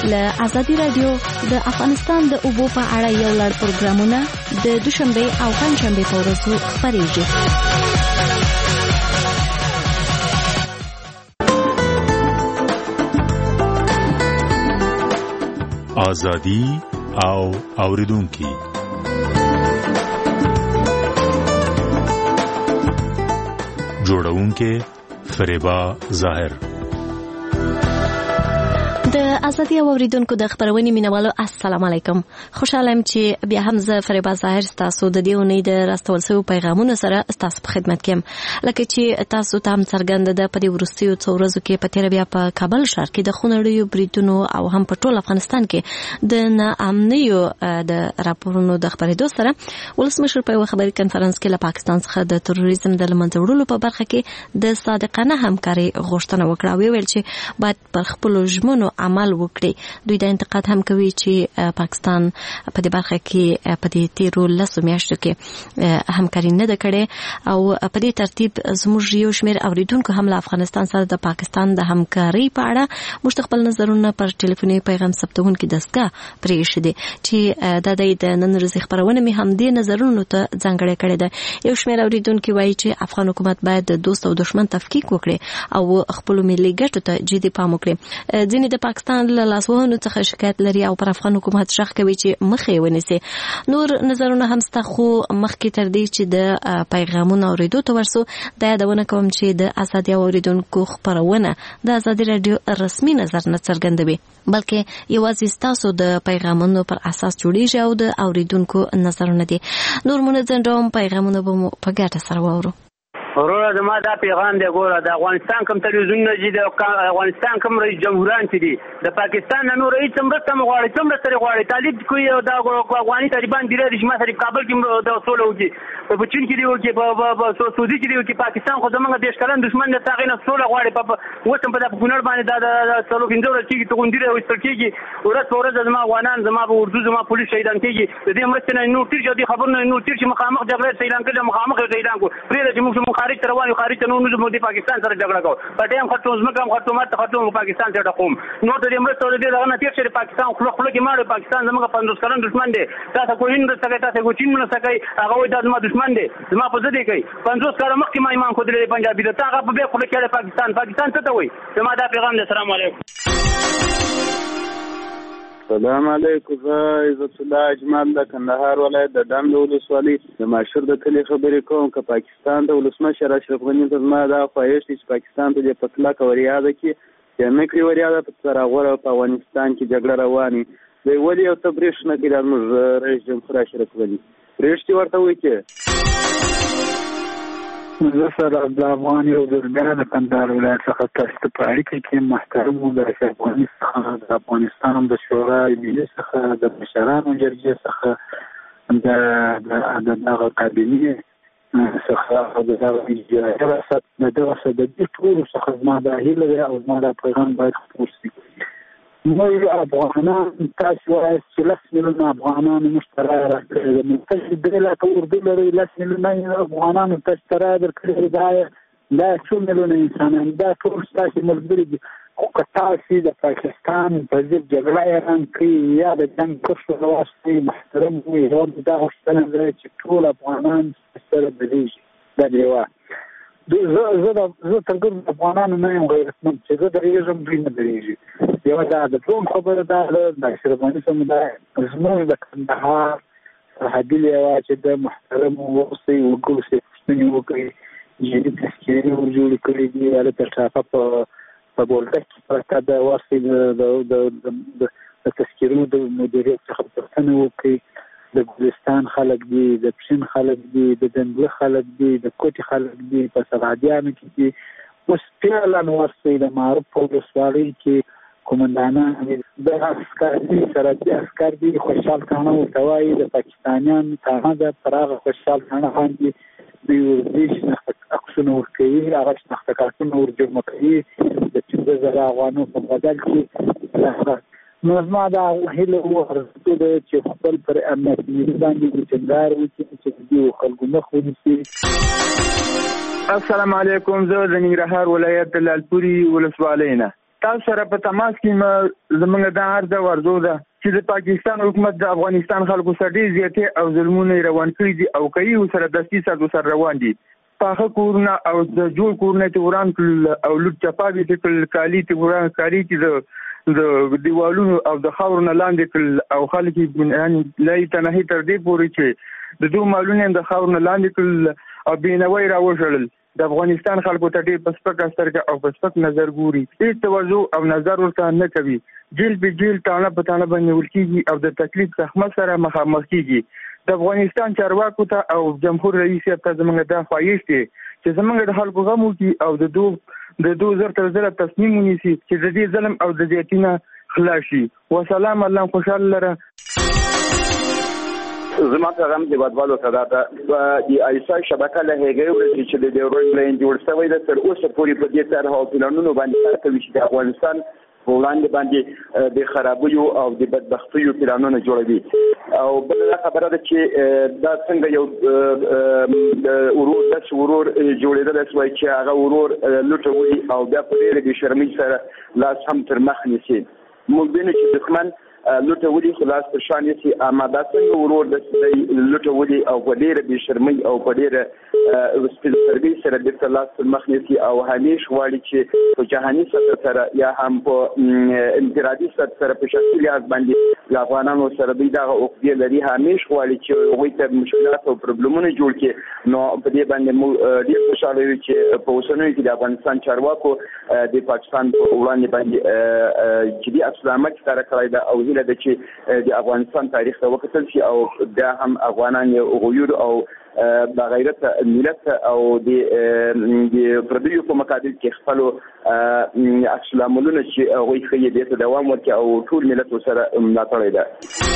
له ازادي رادیو د افغانستان د اوبو په اړه یو لړ پروګرامونه د دوشنبه او پنځشنبه په ورځو خپرېږي. ازادي او اوریدونکي جوړونکي فریبا ظاهر. د ازادي او اوریدونکو د خبرونې مینوالو السلام علیکم. خوشاله یم چې بیا هم زه فریبا ظاهر تاسو د دې اونۍ د راستول شویو پیغامونو سره تاسو په خدمت کې یم. لکه چې تاسو ته هم څرګنده ده په دې وروستیو څو ورځو کې په تېره بیا په کابل ښار کې د خونړیو بریدونو او هم په ټول افغانستان کې د ناامنیو د راپورونو د خپرېدو سره ولسمشر په یوه خبري کنفرانس کې له پاکستان څخه د تروریزم د له منځه وړلو په برخه کې د صادقانه همکارۍ غوښتنه وکړه. ویل چې باید پر خپلو ژمنو عمل وکړي. دوی د انتقاد هم کوي چې پاکستان په دې برخه کې په دې تیرو 10 میاشتو کې همکاري نه ده کړې او په دې ترتیب زموږ یو شمېر اوریدونکو هم له افغانستان سره د پاکستان د همکاري په اړه موږ خپل نظرونه پر ټلیفوني پیغام ثبتونکو دستګاه پرېښي دي چې د نن ورځې خبرونه مې هم دې نظرونو ته ځانګړې کړې ده. یو شمېر اوریدونکو وایي چې افغان حکومت باید د دوست او دشمن تفکیک وکړي او خپل ملي ګټو ته جدي پام وکړي. ځینې د پاکستان له لاسوهنو څخه شکایت لري او پر افغان حکومت شخ کوي چې مخې ونیسي. نور نظرونه هم ستا خو مخکې تر دې چې د پیغامونو اوریدو ته ورسو دا یادونه کوم چې د ازادي اوریدونکو خبرونه د ازادي رادیو رسمي نظر نه څرګندوي بلکې یوازې ستاسو د پیغامونو پر اساس جوړیږي او د اوریدونکو نظرونه دي. نور منځن ډوم پیغامونه به مو په ګټه سره واورو. وروره زما دا پیغام دی، ګوره د افغانستان کوم تلویزیونونه چې د افغانستان کوم رئیس جمهوران چې دي د پاکستان نه نور هیڅ مرسته مو غواړي، څومره سره غواړي طالب کوي د افغاني طالبان دی چې ما سره کابل کې د سولو کې په چین کې دی او کې په سعودي کې دی او کې پاکستان خو زمونږ دیش کلن دشمن نه تاغې نه سوله غواړي. په وسم په د کونړ باندې د سلو کیندور چې ته غونډې او استل کېږي ورځ زما افغانان زما په اردو زما پولیس شهیدان کېږي. د دې مرسته نه نور تیر جو دي خبر نه نور تیر چې مخامخ جګړه شهیدان کړي مخامخ شهیدان کو پرې چې موږ خارج روانو خارج ته نو موږ د پاکستان سره جګړه کوو په ټیم خاطر زمکه خاطر ماته خاطر پاکستان سره قوم نو ته د مرسته د دې نه تیر چې پاکستان خپل کې ماړه پاکستان زموږ 50 کلن دشمن دی. تاسو کوی نه سکه تاسو کو چین نه سکه هغه وای د زما دشمن دی زما په ځدې کوي 50 کاله مخکې ما ایمان خو د پنجابي ته هغه په خپل کې پاکستان څه ته وای. زما دا پیغام دی. السلام علیکم. السلام علیکم. زه عزت الله اجمل د کندهار ولایت د دام ولسوالۍ د ماشور د کلی خبرې کوم. که پاکستان د ولسمشر اشرف غني ته زما دا خواهش دی چې پاکستان ته د پتلک وریاده کې چې مکري وریاده په سراغور په افغانستان کې جګړه رواني دی ولې او تبریش نه کړي موږ رئیس جمهور اشرف غني رښتیا ورته وایي چې زه سره د افغان یو ځرګر د کندهار ولایت څخه تاسو ته په اړیکه کې محترم د افغانستان د افغانستان د شورای ملي څخه د مشرانو جرګې څخه د دغه کابینې څخه د دغه اجرایي ریاست د دې ټولو څخه زما دا هیله ده او زما دا پیغام باید خپور شي. موږ افغانان تاسو وایي چې 10 میلیونه افغانان مشترک راکړي دي. تاسو د لاته اردو لري 10 میلیونه افغانان تاسو تر درکړي دا 2 میلیونه انسانان دا ټول تاسو ملګری دي. خو که تاسو د پاکستان په ضد جګړه اعلان کړئ یا د جنګ کښو واسطه محترم وي دا غوښتنه ده چې ټول افغانان سره بدیږي. دا دیوه زه تر کومه افغانانو نه یم غیرتمند چې زه درېږم دوی نه درېږي. یوه دا د دوم خبره دا ده د اشرف غني سمدای زموږ د کندهار سرحدي لیوا چې د محترم اوسئ وګورئ پوښتنې وکړئ جدي تذکیرې ورجوړې کړي دي هلته ټاپه په بولدک کې پرته د واسطې د تذکیرونو د مدیریت څخه پوښتنه وکړئ. د ګلستان خلک دي، د پښین خلک دي، د دنګله خلک دي، د کوټي خلک دي، په سرحدیانو کې دي. اوس فعلا ورسئ د معروف په ولسوالۍ کې قومندانان د عسکري سرحدي عسکر دي خوشحال کاڼه ورته وایي د پاکستانیان کاڼه ده پر هغه خوشحال کاڼه باندې دوی ورځي عکسونه ورکوي هغه شناخته کارتونه ورجمع کوي د 15,000 افغانو په بدل کې. نو زما دا هیله ورته ده چې خپل پر امنیت ملي باندې ټینګار وکړي چې دوی خلکو مخ ونیسي. السلام علیکم. زه د ننګرهار ولایت د لالپوري ولسوالۍ نه تاسو سره په تماس کې زمونږ دا عرض ورزو ده چې د پاکستان حکومت د افغانستان خلکو سره ډېر زیاتې او ظلمونه روان کړي دي او کوي سره دستي سره روان دي. پاخه کورونه او د جوړ کورونه ته وران کړل او لوټ چپاوي ته کړل، کالي ته وران کاری چې د دیوالونو او د خاورونو لاندې کړل او خلک یې لای تنهي تر دې پورې چې د دوه مالونه د خاورونو لاندې کړل او بینوي راوښړل. د افغانستان خلکو ته ډېر په سپکه سترګه او په سپک نظر ګوري، هېڅ توجه او نظر ورته نه کوي. جیل په جیل تانه په تانه باندې ورکیږي او د تکلیف زحمت سره مخامخ کیږي. د افغانستان چارواکو ته او جمهور رئیس ته زموږ د خواهش دی چې زموږ د خلکو غم وکړي او د دوه زر تر زره تصمیم ونیسي چې د دې ظلم او د زیاتینه خلاص شي. وسلام، الله خوشاله لره. زما پیغام د بدوالو صدا ته د ایسا شبکه له هغه ورته چې د ډیورنډ لاین جوړ شوی د تر اوسه پورې په دې طرح او پلانونو باندې کار کوي چې د افغانستان په وړاندې باندې د خرابیو او د بدبختیو پلانونه جوړوي. او بل خبره ده چې دا څنګه یو ورور جوړېدل شوی چې هغه ورور لوټوي او بیا په ډېرې بې شرمۍ سره لاس هم تر مخ نیسي. موږ وینو چې دښمن لوټولي خلاص پر شان یې آماده څنګه ورور د لوټولي او په ډېره بې شرمۍ او په ډېره سپېڅلتربۍ سره بیرته لاس پر مخ نیسي او همیش غواړي چې په جهاني سطح سره یا هم په انفرادي سطح سره په شخصي لحاظ باندې له افغانانو سره دوی دغه عقدې لري، همیش غواړي چې هغوی ته مشکلات او پروبلمونه جوړ کړي. نو په دې باندې موږ ډېر خوشحاله یو چې په اوسنیو کې د افغانستان چارواکو د پاکستان په وړاندې باندې جدي اقدامات ښکاره کړی ده او هیله ده چې د افغانستان تاریخ ته وکتل شي او دا هم افغانان غیور او بغیرت ملت او د پردیو په مقابل کې خپل عکس العملونه چې هغوی ښیي دې ته دوام ورکړي او ټول ملت ورسره ملاتړی ده.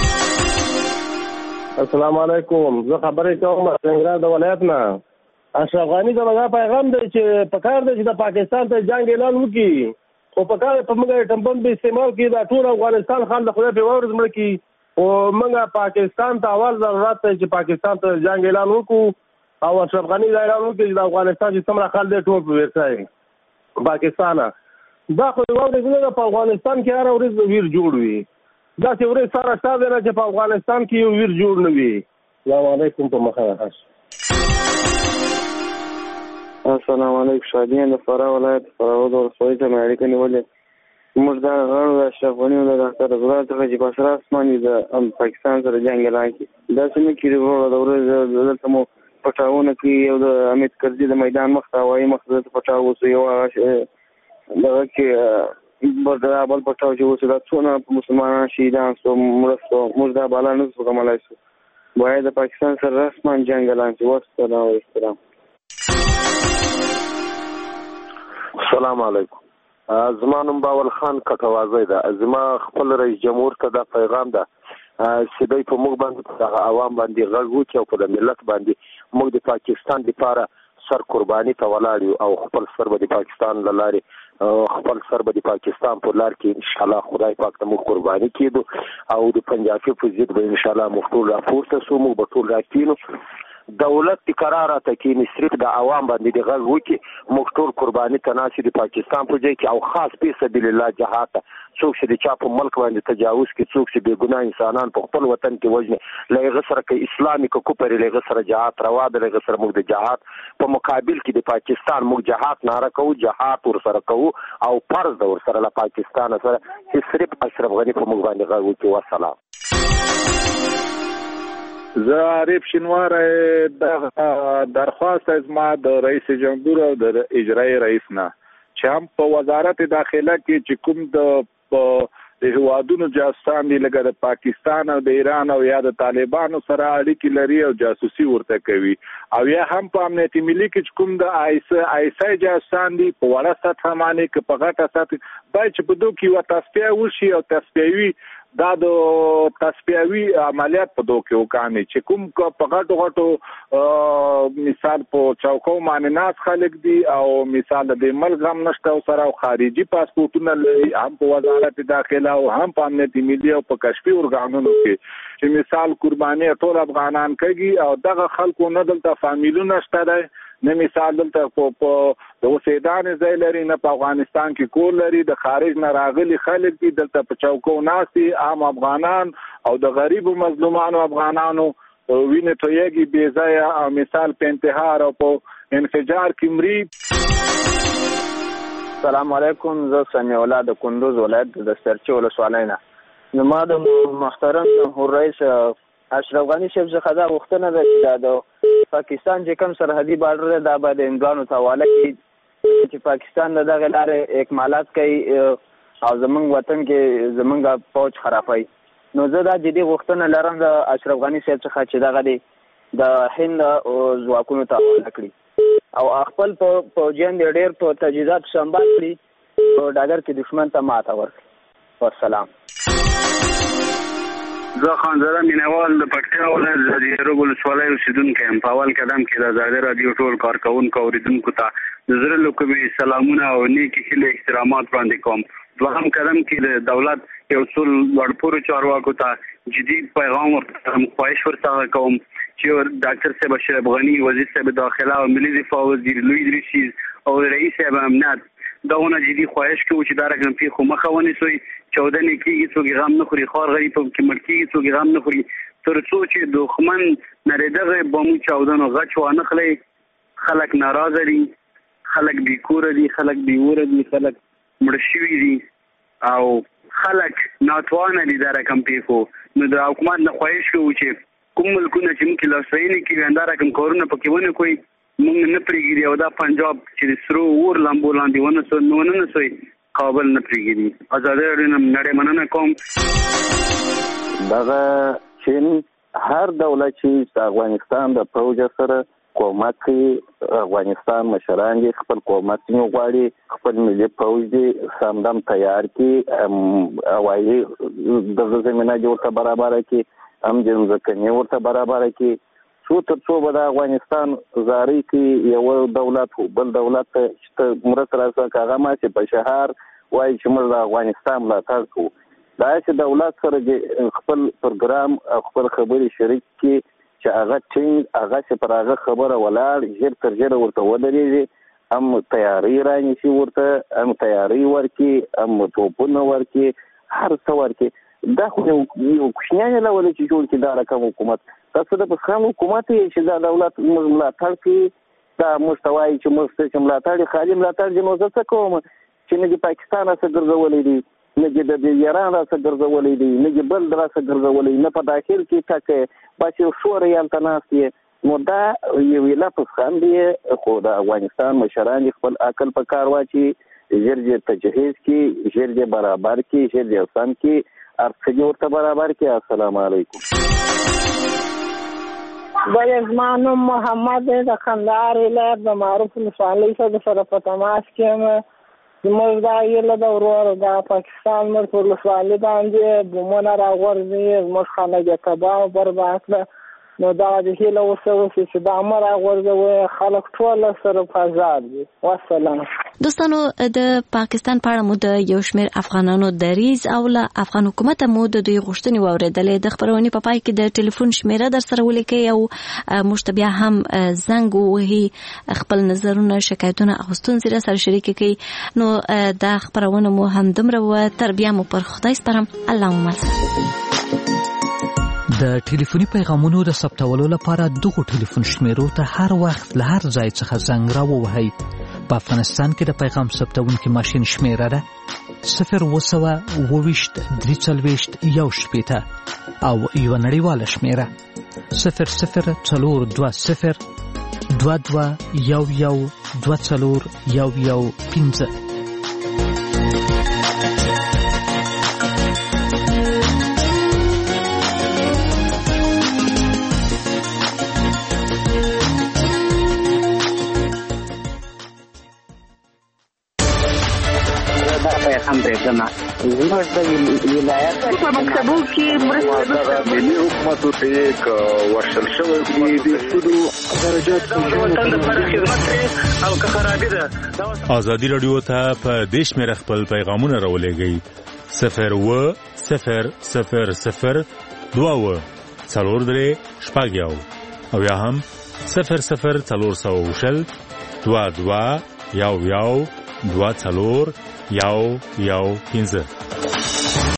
السلام علیکم، زه خبرې کوم څنګه د ولایت نه. اشرف غني دا پیغام دی چې په کار دی چې د پاکستان ته جنگ اعلان وکړي او په کار په موږ ټمپن به استعمال کړي دا ټول افغانستان خان د خدای په ورځ مړ کړي او موږ پاکستان ته اول ضرورت دی چې پاکستان ته جنگ اعلان وکړو او اشرف غني دا اعلان وکړي چې د افغانستان چې څومره خلک دی ټول په ورسای پاکستان دا خو یو ډول په افغانستان کې هر ورځ ویر جوړ وي، دا چې ورځ سره شته نه چې په افغانستان کې یو ویر جوړ نه وي. السلام علیکم په مخه. السلام علیکم. شادیان د فراه ولایت فراه ولسوالۍ ته مې اړیکه نیولې. موږ دا غواړو د اشرف غني د ډاکټر عبدالله څخه چې په سر اسمان د پاکستان سره جنګ اعلان کړي. داسې نه کړي وروره د ورځ دلته مو پټاونه کې یو د حمید کرزي د میدان مخ ته هوایي مخ ته پټاو اوسو یو دغه کې بل پټاو چې اوسو دا څونه مسلمانان شهیدان سو مړه سو موږ دا بالا نه سو کوملای سو باید د پاکستان سره رسمان جنګ اعلان کړي. والسلام او احترام. السلام علیکم. زما نوم باول خان کټوازی ده. زما خپل رئیس جمهور ته دا پیغام ده چې دوی په موږ باندې په عوام باندې غږ وکړي او په ملت باندې موږ د پاکستان لپاره سر قرباني ته ولاړ یو او خپل سر به د پاکستان له لارې خپل سر به د پاکستان په لار کې انشاءالله خدای پاک ته موږ قرباني کېدو او د پنجابي په ضد به انشاءالله موږ ټول راپورته سو، موږ به ټول راکینو. دولت قرار ته کې صرف د عوام باندې د غږ وکړي موږ ټول قرباني ته ناسي د پاکستان په ځای کې او خاص په سبیل الله جهاد ته څوک چې د چا په ملک باندې تجاوز کوي، څوک چې بې ګناه انسانان په خپل وطن کې وژني، له هغه سره که اسلامي که کفر له هغه سره جهاد روا ده، له هغه سره موږ د جهاد په مقابل کې د پاکستان موږ جهاد ناره کوو، جهاد ورسره کوو او فرض ده ورسره له پاکستان سره چې صرف اشرف غني په موږ باندې غږ وکړي. والسلام. زه عارف شینوار درخواست از ما د رئیس جمهور او د اجرایی رئیس نه چې هم په وزارت داخله کې چې کوم د هوادونو جاسوسان دي لکه د پاکستان او د ایران او یا د طالبانو سره اړیکې لري او جاسوسي ورته کوي او یا هم په امنیتي ملي کې کوم د آیسای جاسوسان دي په وړه سطح باندې که په غټه سطح باید چې په دوی کې یوه تصفیه وشي او تصفیوي دا د تصفیوي عملیات په دوی کې وکړي چې کوم په غټو غټو مثال په چوکو باندې ناس خلک دي او مثال د ملک هم نشته او سره خارجي پاسپورتونه لري هم په وزارت داخله او هم په امنیتي ملي او په کشفي ارګانونو کې چې مثال قرباني ټول افغانان کوي او دغه خلکو نه دلته فامیلونه شته نه مثال دلته په د اوسېدانې ځای لري، نه په افغانستان کې کور لري، د خارج نه راغلي خلک دي دلته په چوکو ناستي عام افغانان او د غریبو مظلومانو افغانانو وینې تویږي بې ځایه او مثال په انتحار او په انفجار کې مري. السلام علیکم، زه سمیع الله د کندوز ولایت د سرچې ولسوالۍ نه. زما د محترم جمهور رئیس اشرف غني صاحب څخه دا غوښتنه ده چې دا د پاکستان چې کوم سرحدي بارډر دی دا باید هندوانو ته حواله کړي چې پاکستان د دغه لارې اکمالات کوي او زمونږ وطن کې زمونږ فوج خرابوي. نو زه دا جدي غوښتنه لرم د اشرف غني صاحب څخه چې دغه دی د هند ځواکونو ته حواله کړي او خپل فوجیان د ډېر په تجهیزات سمبال کړي په ډګر کې دښمن ته ماته ورکړي. والسلام. زه خانزاده مینوال د پکتیا ولایت د زیرو ولسوالۍ اوسېدونکی یم. په اول قدم کې د ازادي راډیو ټول کارکوونکو اوریدونکو ته د زړه له کومې سلامونه او نیکې هیلې احترامات وړاندې کوم. دوهم قدم کې د دولت یو څو لوړپوړو چارواکو ته جدي پیغام ورکوم، خواهش ورڅخه کوم چې ډاکټر صاحب اشرف غني، وزیر صاحب داخله او ملي دفاع وزیر لوی ادریسي او رئیس صاحب امنیت دغونه جدي خواهش کوو چې دا رقم پیښو مخه ونیسئ. چودنې کېږي څوک غم نه خوري، خوار غریب کې مړ کېږي څوک غم نه خوري، تر څو چې دښمن نری دغه بمو چاودنو غچ وانه خلی. خلک ناراضه دي، خلک بې کوره دي، خلک بې اوره دي، خلک مړه شوي دي او خلک ناتوانه دي دا رقم پیښو. نو د حکومت نه خواهش کوو چې کوم ملکونه چې موږ لاسوهي نه کوي دا رقم کارونه پکې ونه کوي، موږ نه پرېږدي او دا پنجاب چې د سرو اور لامبو لاندې ونه نسوي کابل نه پرېږدي. ازادي راډیو نه نړۍ مننه کوم. دغه چین هر دولت چې د افغانستان د پروژه سره کومک کوي، افغانستان مشران دي خپل کومک نه غواړي، خپل ملي پوځ دي سمدم تیار کړي، هوایي د زمینه ورته برابر کړي، هم ځمکني ورته برابر کړي، تر څو به د افغانستان زارۍ کې یو دولت بل دولت ته مرسته راسه هغه ما چې په شهر وایي چې موږ د افغانستان ملاتړ کوو. دا چې دولت سره خپل پروګرام او خپل خبرې شریک کړي چې هغه ټینګ هغه چې پر هغه خبره ولاړ ژر تر ژره ورته ودرېږي، هم تیاری رانیسي ورته، هم تیاری ورکړي، هم توپونه ورکړي، هر څه ورکړي. دا خو یو کوچنیانې لولې چې جوړ کړي دا رقم حکومت، تاسو د پسخان حکومت یې چې دا دولت موږ ملاتړ کړي، دا موږ ته وایي چې موږ چې ملاتړ خالي ملاتړ دي. نو زه څه کوم چې نه د پاکستان راڅخه ګرځولی دي، نه د ایران راڅخه ګرځولی دي، نه بل راڅخه ګرځولی، نه په داخل کې ټکه بس یو شوره یې هلته ناست یې. نو دا یو ایله پسخان دی، خو د افغانستان مشران خپل عقل په کار واچي، ژر ژر تجهیز کړي، ژر ژر برابر کړي، ژر ژر سم کړي، ارڅه ورته برابر کړي. السلام علیکم. بله زما نوم محمد دی، د کندهار ولایت د معروف ولسوالۍ سره په تماس کې یم. زموږ دا هیله ده ورور دا پاکستان موږ په ولسوالۍ باندې بمونه راغورځوي، زموږ خلک یې تباه او برباد کړه. نو دا د هیله وسوسي چې دا مه راغورځوي، خلک ټول سره په آزاد دي. والسلام. دوستانو د پاکستان په اړه مو د یو شمېر افغانانو دریځ او له افغان حکومت مو د دوی غوښتنې واورېدلې. د خپرونې په پای کې د ټلیفون شمیره در سره ولیکئ او موږ ته بیا هم زنګ ووهئ، خپل نظرونه، شکایتونه او ستونزې را سره شریکې کړئ. نو دا خپرونه مو هم دومره وه، تر بیا مو پر خدای سپارم. الله مو مل. د ټلیفوني پیغامونو د ثبتولو لپاره دغو ټلیفون شمیرو ته هر وخت له هر ځای څخه زنګ را ووهئ. په افغانستان کې د پیغام ثبتونکي ماشین شمیره ده 020 23 1 او یو نړیواله شمیره 00 22 11 24 15. هم برېښنا زموږ د ولایت په مکتبو کې مرسته ملي حکومت ته یک ورشل شوی دی د سودو درجات او که خرابې ده. ازادي راډیو ته په دیش مې خپل پیغامونه راولېږئ 01000 22 4 او یا هم 00 22 11 24 115